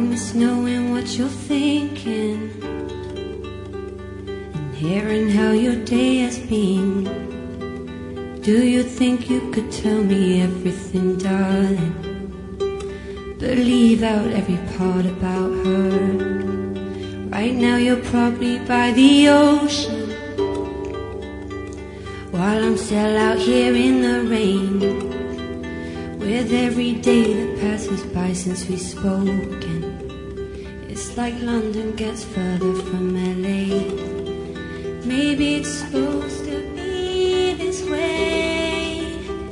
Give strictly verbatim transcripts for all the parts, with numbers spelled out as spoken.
miss knowing what you're thinking and hearing how your day has been. Do you think you could tell me everything, darling, but leave out every part about her? Right now you're probably by the ocean, while I'm still out here in the rain, with every day that passes by since we've spoken. It's like London gets further from L A. Maybe it's supposed to be this way,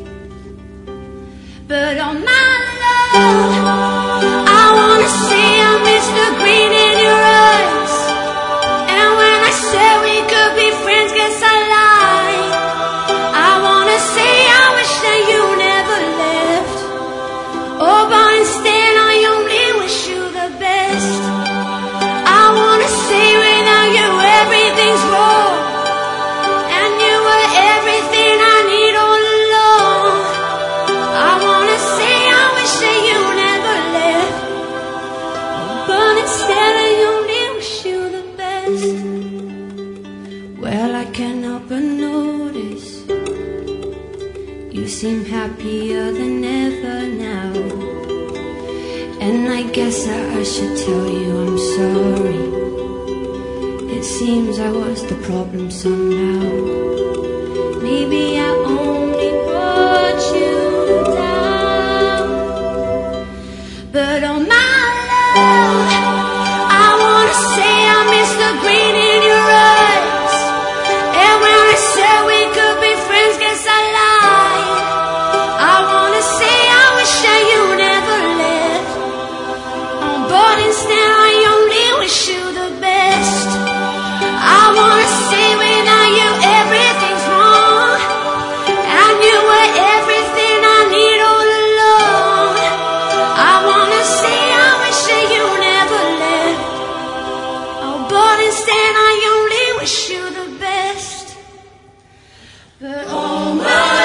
but on my love, I wanna say I miss the green in your eyes. And when I said we could be friends, guess I lied. I wanna say I wish that you never left. Oh, but instead I only wish you the best. I wanna say without you everything's wrong, and you were everything I need all along. I wanna say I wish that you never left. Oh, but instead I only wish you the best. Well, I can't help but notice you seem happier than ever now, and I guess that I should tell you I'm sorry. It seems I was the problem somehow. Maybe I only brought you down, but on my love, I wanna say I miss the green in your eyes. And when I said we could be friends, guess I lied. I wanna say I wish that you never left. Oh, but instead I only wish you the best. I wanna say without you everything's wrong, and you were everything I need all along. I wanna say I wish that you never left. Oh, but instead I only wish you the best. But oh my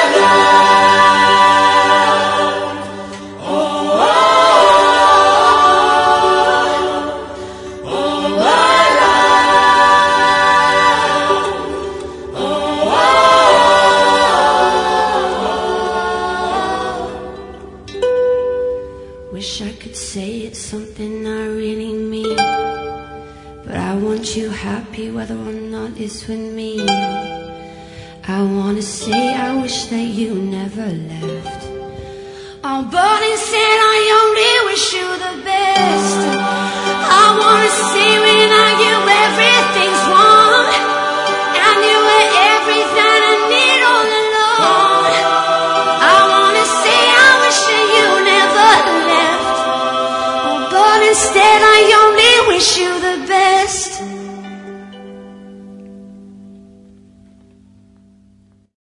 love, oh, oh, oh, oh my love, oh, oh. Wish I could say it's something I really mean, but I want you happy whether or not it's with me. I wanna say I wish that you never left. Oh, but instead I only wish you the best. I wanna say